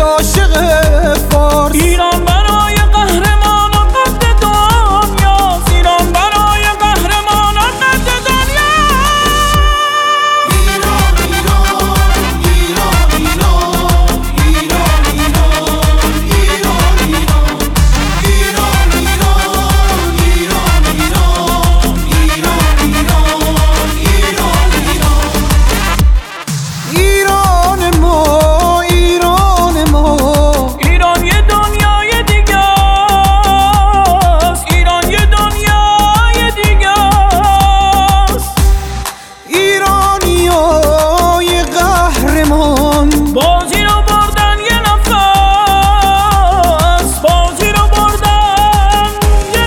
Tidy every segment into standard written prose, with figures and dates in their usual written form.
عاشق فارس. ایران برای قهرمانان قد دنیاست، ایران برای قهرمانان قد دنیاست. ایران ایران ایران ایران ایران ایران ایران ایران ایران ایران ایران ایران ما ایران ما. ایران یه دنیای دیگه است، ایران یه دنیای دیگه است. ایرانیای قهرمان بازی رو بردن یه نفس، بازی رو بردن یه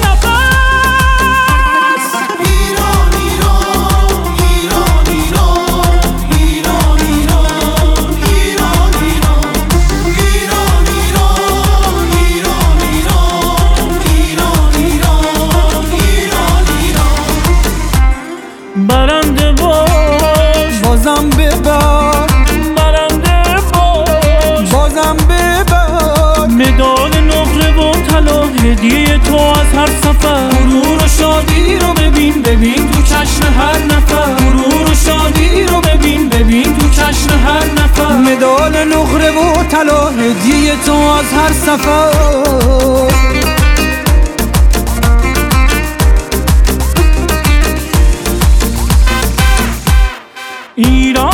نفس. ایران ایران ایران ایران ایران ایران ایران ایران ایران ایران ایران ایران ایران. برنده باش بازم ببر، برنده باش بازم ببر. مدال نقره و طلا هدیه تو از هر سفر. غرور و شادی رو ببین ببین تو چشم هر نفر. غرور و شادی رو ببین ببین تو چشم هر نفر. مدال نقره و طلا هدیه تو از هر سفر. ایران